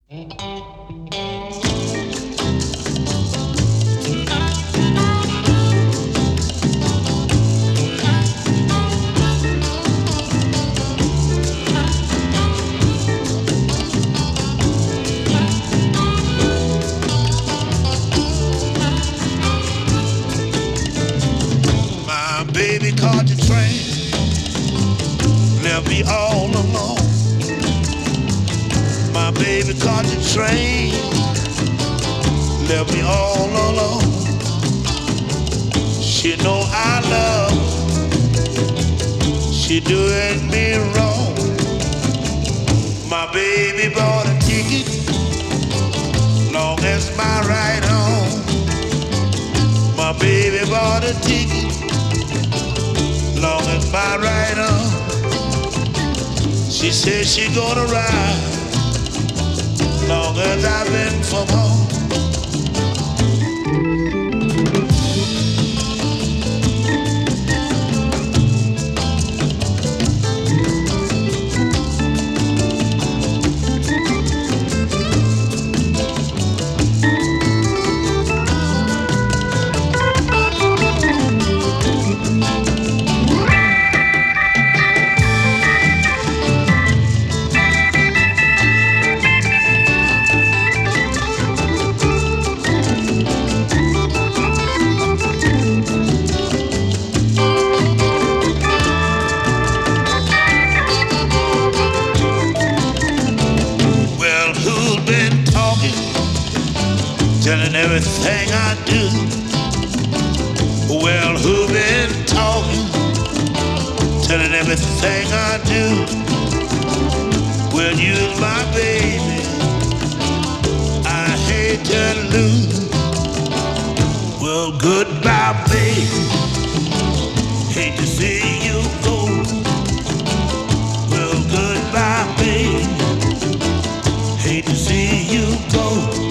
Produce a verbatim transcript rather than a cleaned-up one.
My baby caught the train, left me all alone. My baby caught the train, left me all alone. She know I love her, she doing me wrong. My baby bought a ticket, long as my ride home. My baby bought a ticket, long as my ride home. She said she gonna ride, long as I've been from home. Telling everything I do. Well, who been talking? Telling everything I do. Well, you's my baby, I hate to lose. Well, goodbye, baby, hate to see you go. Well, goodbye, baby, hate to see you go.